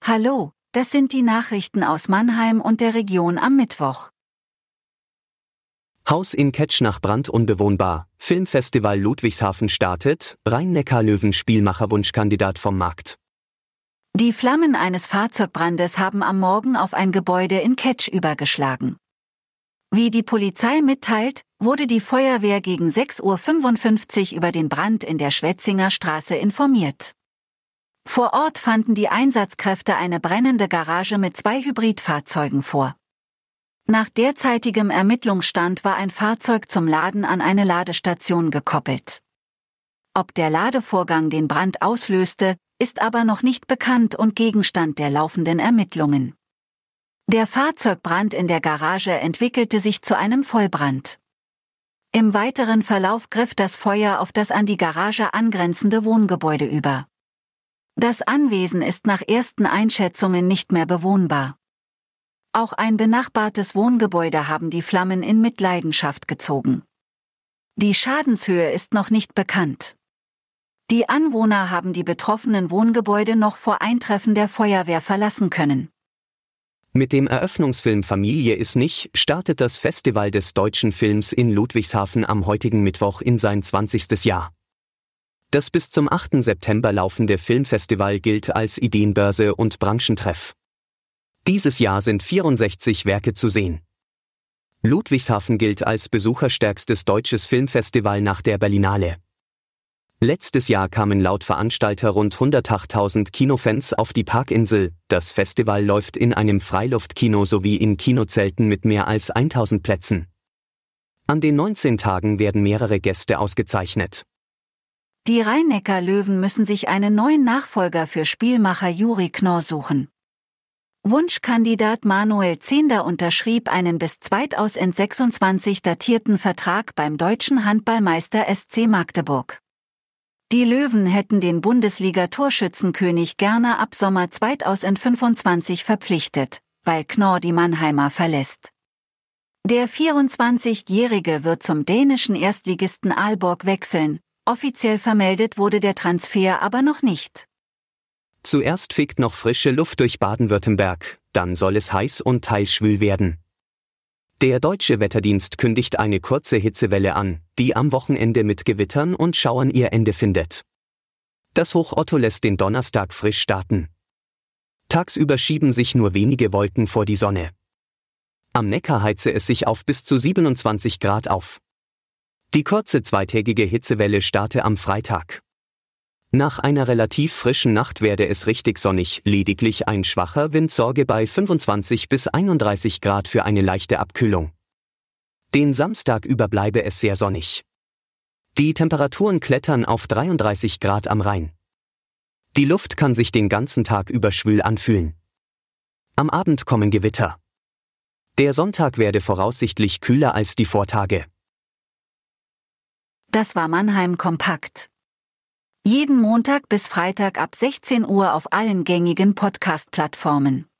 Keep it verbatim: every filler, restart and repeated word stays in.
Hallo, das sind die Nachrichten aus Mannheim und der Region am Mittwoch. Haus in Ketsch nach Brand unbewohnbar, Filmfestival Ludwigshafen startet, Rhein-Neckar-Löwen-Spielmacher-Wunschkandidat vom Markt. Die Flammen eines Fahrzeugbrandes haben am Morgen auf ein Gebäude in Ketsch übergeschlagen. Wie die Polizei mitteilt, wurde die Feuerwehr gegen sechs Uhr fünfundfünfzig über den Brand in der Schwetzinger Straße informiert. Vor Ort fanden die Einsatzkräfte eine brennende Garage mit zwei Hybridfahrzeugen vor. Nach derzeitigem Ermittlungsstand war ein Fahrzeug zum Laden an eine Ladestation gekoppelt. Ob der Ladevorgang den Brand auslöste, ist aber noch nicht bekannt und Gegenstand der laufenden Ermittlungen. Der Fahrzeugbrand in der Garage entwickelte sich zu einem Vollbrand. Im weiteren Verlauf griff das Feuer auf das an die Garage angrenzende Wohngebäude über. Das Anwesen ist nach ersten Einschätzungen nicht mehr bewohnbar. Auch ein benachbartes Wohngebäude haben die Flammen in Mitleidenschaft gezogen. Die Schadenshöhe ist noch nicht bekannt. Die Anwohner haben die betroffenen Wohngebäude noch vor Eintreffen der Feuerwehr verlassen können. Mit dem Eröffnungsfilm Familie ist nicht startet das Festival des deutschen Films in Ludwigshafen am heutigen Mittwoch in sein zwanzigstes Jahr. Das bis zum achten September laufende Filmfestival gilt als Ideenbörse und Branchentreff. Dieses Jahr sind vierundsechzig Werke zu sehen. Ludwigshafen gilt als besucherstärkstes deutsches Filmfestival nach der Berlinale. Letztes Jahr kamen laut Veranstalter rund hundertachttausend Kinofans auf die Parkinsel. Das Festival läuft in einem Freiluftkino sowie in Kinozelten mit mehr als tausend Plätzen. An den neunzehn Tagen werden mehrere Gäste ausgezeichnet. Die Rhein-Neckar-Löwen müssen sich einen neuen Nachfolger für Spielmacher Juri Knorr suchen. Wunschkandidat Manuel Zehnder unterschrieb einen bis zweitausendsechsundzwanzig datierten Vertrag beim deutschen Handballmeister S C Magdeburg. Die Löwen hätten den Bundesliga-Torschützenkönig gerne ab Sommer zweitausendfünfundzwanzig verpflichtet, weil Knorr die Mannheimer verlässt. Der vierundzwanzigjährige wird zum dänischen Erstligisten Aalborg wechseln, offiziell vermeldet wurde der Transfer aber noch nicht. Zuerst fegt noch frische Luft durch Baden-Württemberg, dann soll es heiß und teils schwül werden. Der deutsche Wetterdienst kündigt eine kurze Hitzewelle an, die am Wochenende mit Gewittern und Schauern ihr Ende findet. Das Hoch Otto lässt den Donnerstag frisch starten. Tagsüber schieben sich nur wenige Wolken vor die Sonne. Am Neckar heize es sich auf bis zu siebenundzwanzig Grad auf. Die kurze zweitägige Hitzewelle starte am Freitag. Nach einer relativ frischen Nacht werde es richtig sonnig, lediglich ein schwacher Wind sorge bei fünfundzwanzig bis einunddreißig Grad für eine leichte Abkühlung. Den Samstag über bleibe es sehr sonnig. Die Temperaturen klettern auf dreiunddreißig Grad am Rhein. Die Luft kann sich den ganzen Tag über schwül anfühlen. Am Abend kommen Gewitter. Der Sonntag werde voraussichtlich kühler als die Vortage. Das war Mannheim Kompakt. Jeden Montag bis Freitag ab sechzehn Uhr auf allen gängigen Podcast-Plattformen.